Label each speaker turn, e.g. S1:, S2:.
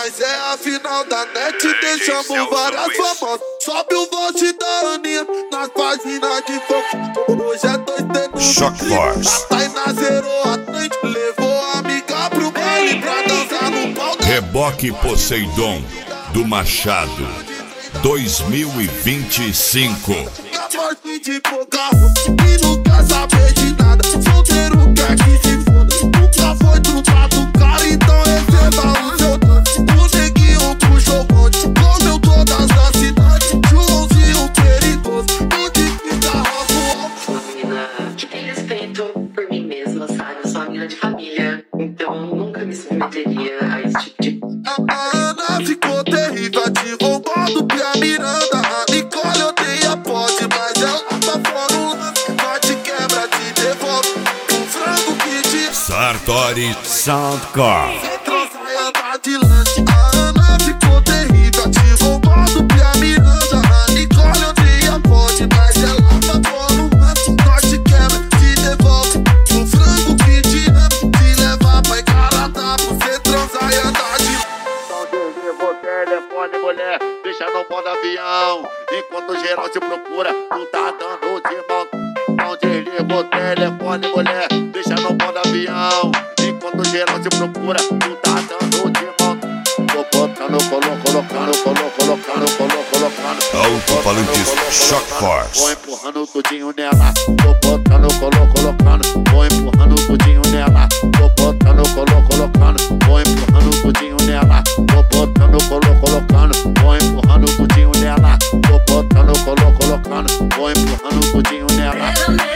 S1: mas é a final da net. Deixamos várias famosas. Sobe o vote da Aninha nas páginas de fofoca. Hoje é 2 dedos.
S2: Shock Force.
S1: A Tainá zerou a frente, levou a amiga pro baile pra dançar no pau.
S2: Reboque Poseidon do Machado 2025.
S1: Morte de pouca e não quer saber de nada. Solteiro quer que se foda. Nunca foi trupado, cara, então receba o seu dano. O neguinho puxou o bonde, comeu todas as cidades. Joãozinho perigoso, onde fica Rafa?
S3: Uma menina que tem respeito por mim mesma, sabe? Eu sou uma menina de família, então nunca me submeteria a esse tipo de...
S1: A Ana ficou terrível, ativou o modo Pia Miranda. A Nicole odeia pode, mas ela tá fora o lance. Bate, quebra, te devolve um frango que te...
S2: Sartori Soundcore.
S1: Trouxe a andar de lanche. A Ana ficou terrível, ativou o modo Pia Miranda. A Nicole odeia pode, mas ela tá fora o lance. Bate, quebra, te devolve um frango que te ama. Te levar pra encarada, você transar e andar de...
S4: Desligou o telefone, mulher, deixa no modo avião. Enquanto geral te procura, tu tá dando de mão. Não desliga o telefone, mulher, deixa no modo avião. Enquanto geral te procura, tu tá dando de mão. Tô botando, colocando.
S2: Alto-falantes Shock
S4: Vou
S2: Force.
S4: empurrando tudinho nela. Tô botando, colocando. Vou empurrando tudinho nela. Tô botando, colocando. Vou empurrando tudinho nela. Tô botando, colocando. Vou empurrando tudinho nela. Tô botando, colocando. Vou empurrando tudinho nela.